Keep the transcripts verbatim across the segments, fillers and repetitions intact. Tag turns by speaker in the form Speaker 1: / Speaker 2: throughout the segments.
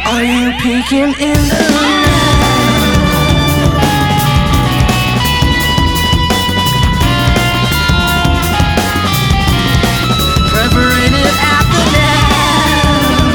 Speaker 1: Are you peeking in the night? Perforated at the neck.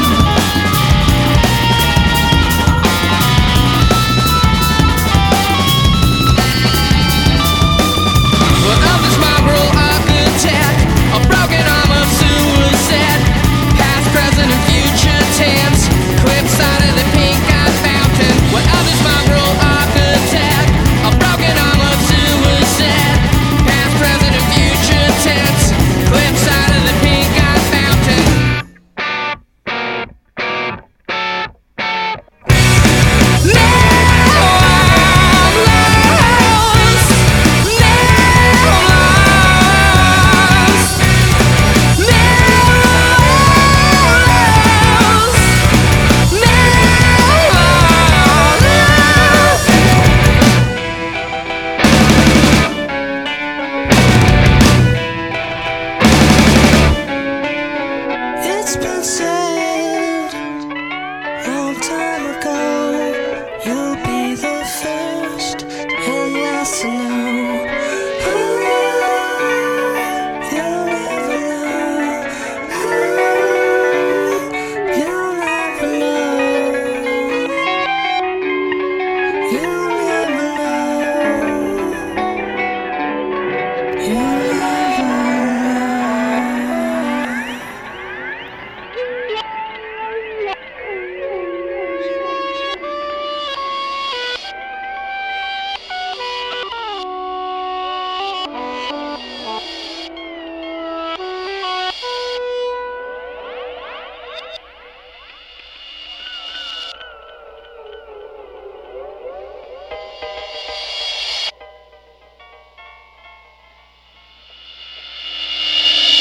Speaker 1: Well, I'm this mongrel architect, a broken arm of suicide. Past, present, and future tense. Clip side of the pink-eyed fountain. Well, I'm this mongrel architect, a broken arm of suicide. Past, present, and future tense. Clip side of the pink-eyed fountain. It's been said long time ago.